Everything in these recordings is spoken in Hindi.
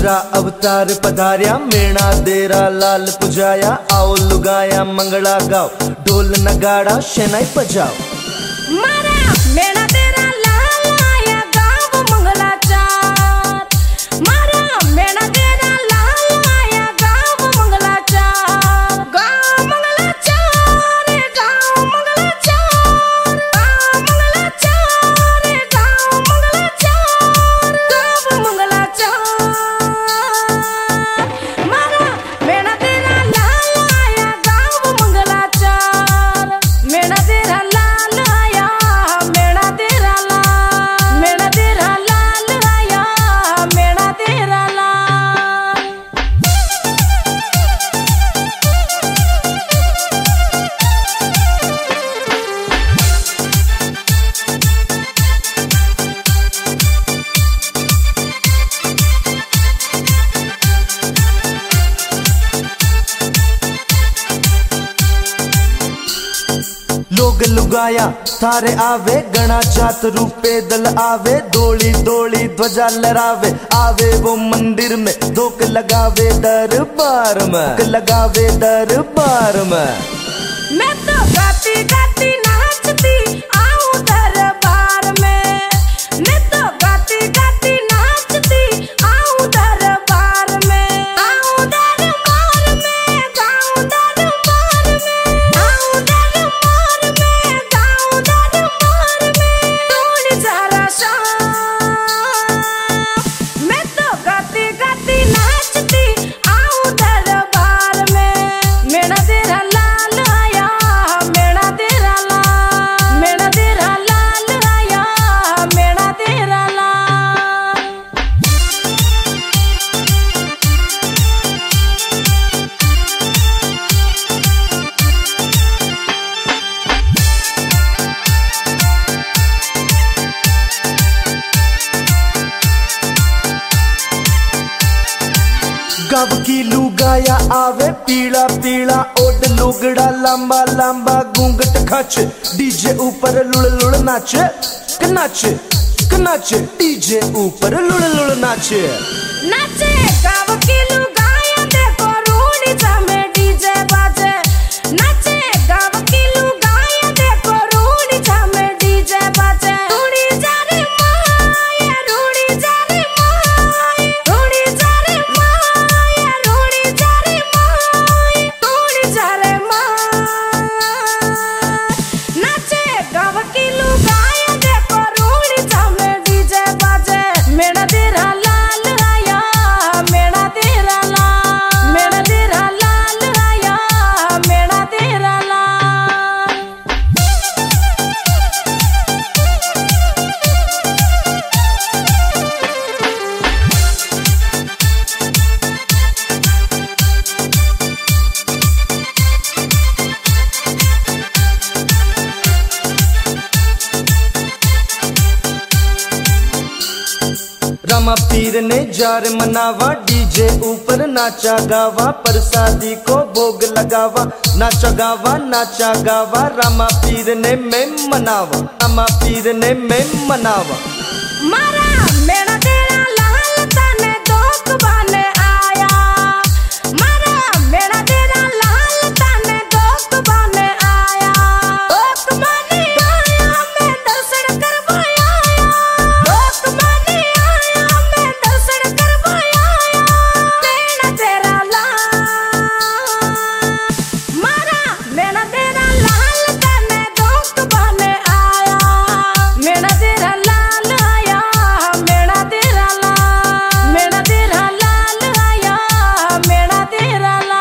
दूसरा अवतार पधार्या, मेणा देरा लाल पुजाया। आओ लुगाया मंगला गाओ, ढोल नगाड़ा शहनाई बजाओ। मारा मेणा देरा लाल आया, गाओ मंगला चार। मारा मेणा देरा लाल आया, गाओ मंगला चार। गाओ मंगला चार, गाओ मंगला चार। गाओ मंगला चार, गाओ मंगला चार। गाओ मंगला चार। मारा मेणा देरा लाल आया, गाओ मंगला चार। मेणा देरा लाल आया, मेणा देरा लाल। मेणा देरा लाल आया, मेणा देरा लाल। लोग लुगाया थारे आवे, गणा जात रूपे दल आवे। डोली डोली ध्वजा लहरावे, आवे वो मंदिर में। धोक लगावे दरबार में, लगावे दरबार में। मैं तो गाती गाती नाचती आऊं दरबार में। मैं तो गाती गाती नाचती आऊं दरबार में। आऊं दरबार में, गाऊं दरबार में। आऊं दरबार में, गाऊं दरबार में। थोड़ी जरा शाम। मैं तो गाती गाती नाचती आऊं दरबार में। मेणा तेरा लाल आया, मेणा तेरा लाल। मेणा तेरा लाल आया, मेणा तेरा लाल। गाव की लुगाया आवे, पीला पीला ओड लुगड़ा लंबा लंबा घूंघट खच। डीजे ऊपर लुड़ लुड़ नाच, नाच नाच। डीजे ऊपर लुड़ लुड़ नाच। नाचे गाँव की लुगाया, देखो रूड़ी जामे डीजे बाजे। नाचे गाँव की लुगाया, देखो रूड़ी जामे डीजे बाजे। रूड़ी जा रे माया, रूड़ी जा रे माया। रूड़ी जा रे माया, रूड़ी जा रे माया। रूड़ी जा रे माया। नाचे गाँव की लुगाया, देखो रूड़ी जामे डीजे बाजे। मेणा तेरा लाल आया, मेणा तेरा लाल। मेणा तेरा लाल आया, मेणा तेरा लाल। रामा पीर ने जार मनावा, डीजे ऊपर नाचा गावा। प्रसादी को भोग लगावा, नाचा गावा नाचा गावा। रामा पीर ने मैं मनावा, रामा पीर ने मैं मनावा। मारा मेणा तेरा लाल, तने दोस्त बने आया। मारा मेणा तेरा लाल, तने दोस्त बने आया। दोस्त बने आया, मैं दर्शन करवाया आया। दोस्त बने आया, मैं दर्शन करवाया आया। मेणा तेरा लाल। मारा मेणा तेरा लाल, तने दोस्त बने आया। मेणा तेरा लाल आया, मेणा तेरा लाल। मेणा तेरा लाल आया, मेणा तेरा लाल।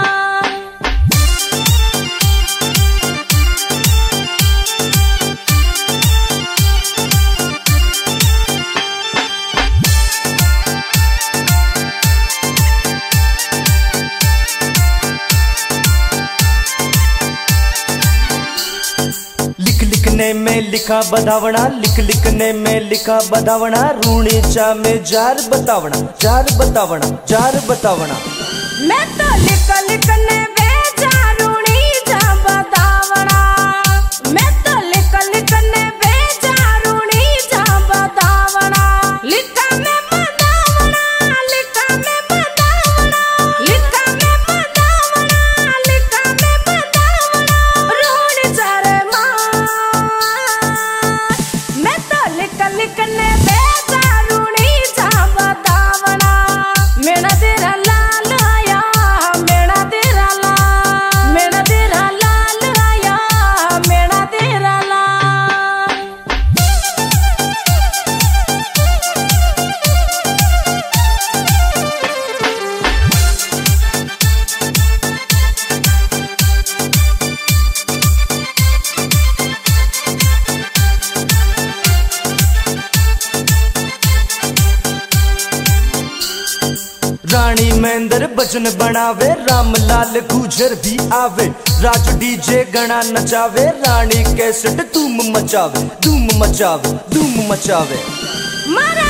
लिख लिखने में लिखा बधावना, लिख लिखने में लिखा बधावना। रूणी चा में जार बतावना, जार बतावना, जार बतावना। मैं तो लिख लिखने भेजा, रूणी जा बतावना। मैं तो लिख लिखने भेजा, रूणी जा बतावना। लिखा में बतावना, लिखा महेंद्र भजन बनावे, रामलाल गुजर भी आवे, राजू डीजे गणा नचावे, रानी कैसेट धूम मचावे, धूम मचावे, धूम मचावे। मारा